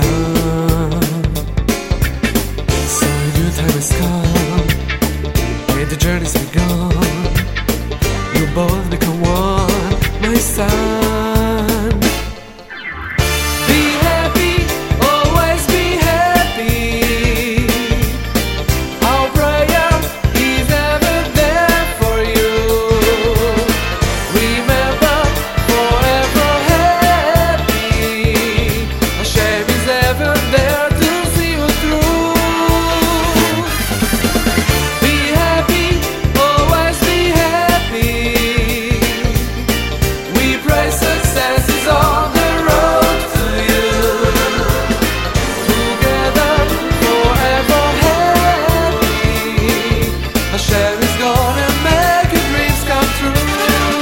So a new time has come, and the journey's begun. You both become one, my son. Be happy, always be happy. Our prayer is ever there for you. Remember, forever happy. Hashem is ever there to see you through. Be happy, always be happy. We pray success is on the road to you. Together, forever happy. Hashem is gonna make your dreams come true.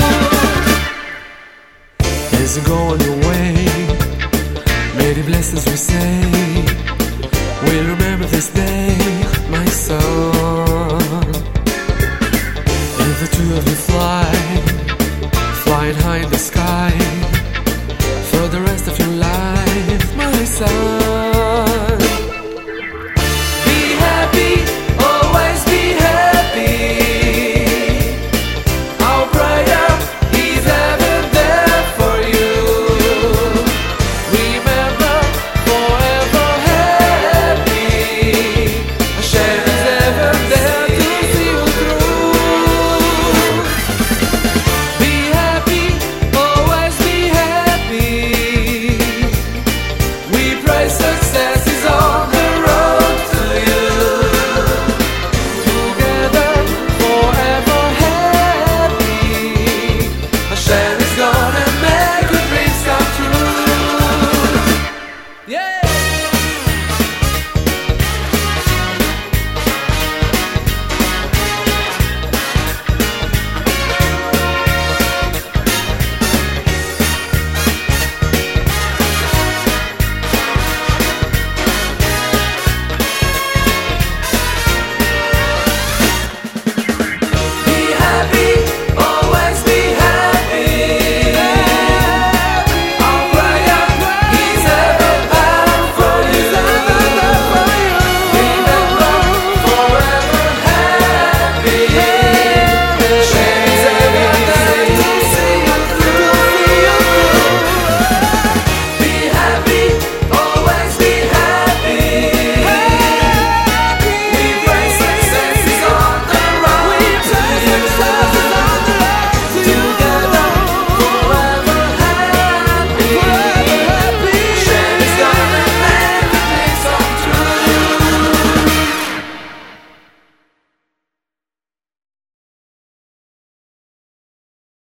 As you go on your way, many blessings we say. We'll remember this day, my son. If the two of you flying high in the sky, for the rest of your life, my son. Be happy, always be happy. Our prayer is ever there for you. Remember, forever happy. Hashem is ever there to see you through. Be happy, always be happy. We pray success.